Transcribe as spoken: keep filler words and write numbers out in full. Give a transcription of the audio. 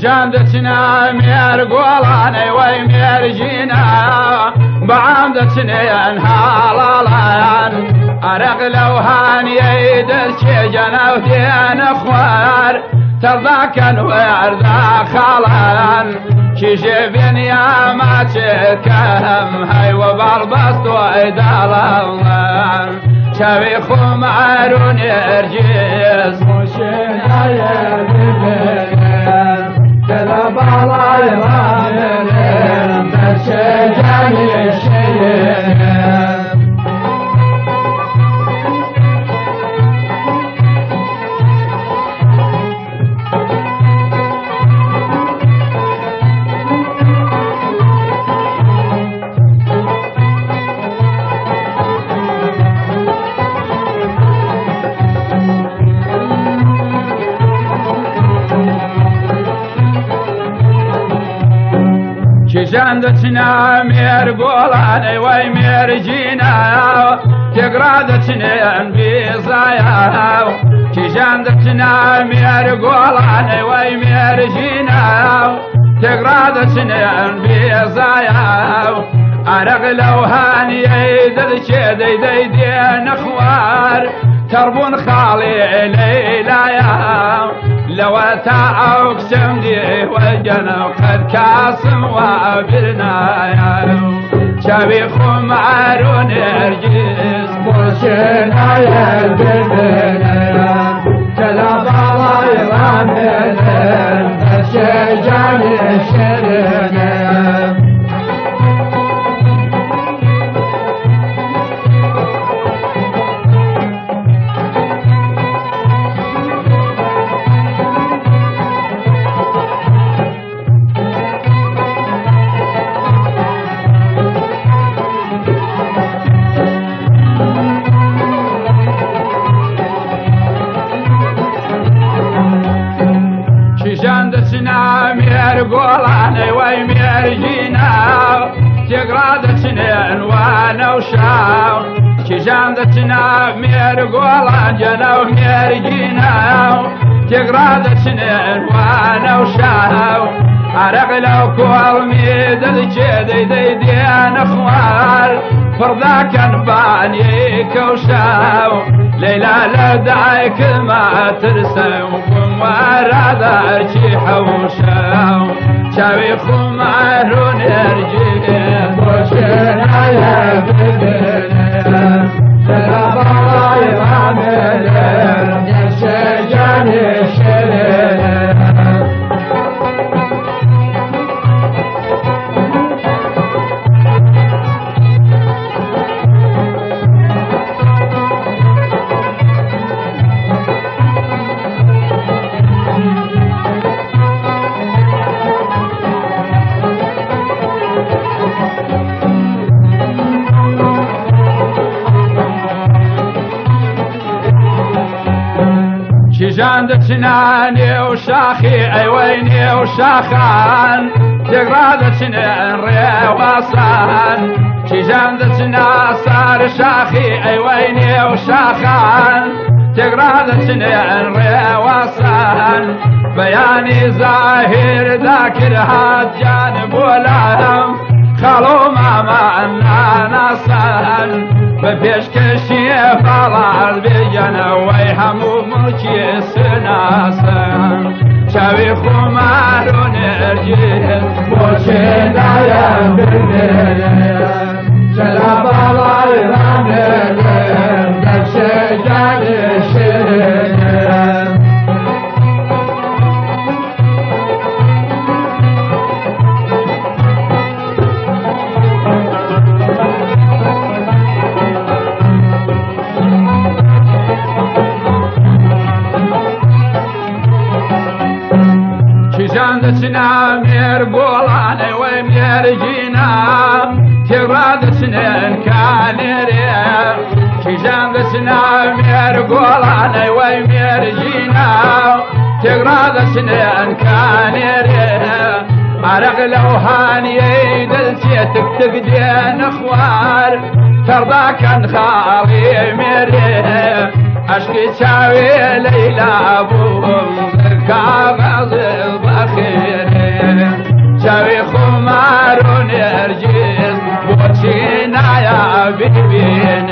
شاندتنا مير قولاني ويمير جينا بعمدتنا هالالان أرق لوهان يدر شجنا ودين اخوار ترضاكن وارضا خالان شيشفين يا ما تكهم هاي وبالبسط وإدالان شوي خمارون يرجيز مشين عيال ببنين كذب على يرامين بشجاني الشيين شاندتنا مير قولاني ويمير جينا تقرادتنا بيزايا شاندتنا مير قولاني ويمير جينا تقرادتنا بيزايا أرق لوهان يدد شدي دي دين اخوار تربون خالي ليلايا لو تعوك سمدي وجنا قد كاسم وابرنايا شبي خمارون يرجيز مشين عيال ببنين كذب على يرامين بشجاني الشيين شاندتنا مير قولاني ويمير جينا تقرادتنا وانا وشاو شاندتنا مير قولان جنا ومير جينا تقرادتنا وانا وشاو عرق لو كل ميد الجدي دي دين اخوار فرضاك انباني كوشاو ليلى لدعيك ما ترسم ورادا ارشي حوشاو شاوي خمارون يرجين مشين عيال ببنين كذب على يرامين بشجاني الشيين شاندتنا وشاخي اي ويني وشاخان تقرادتنا ريواسان شاندتنا صار شاخي اي ويني وشاخان تقرادتنا ريواسان بياني ظاهر ذاكر هاد جانب ولهم خلو ماما انا نصان بفيش كشي فالعال بيجانا ويحمو ملكي سناسا شاوي خمارون ارجيل مشين عيال ببنين كذب على يرامين بشجاني الشيين شاندتنا مير قولاني ويمير جينا تقرادتنا كاليريا شاندتنا مير قولاني ويمير جينا تقرادتنا كاليريا عرق لوهان يدلتي تكتك اخوار ترضاك ان خالي ميري اشكي شاوي ليلى ابوهم ذكر كاغز البخير شين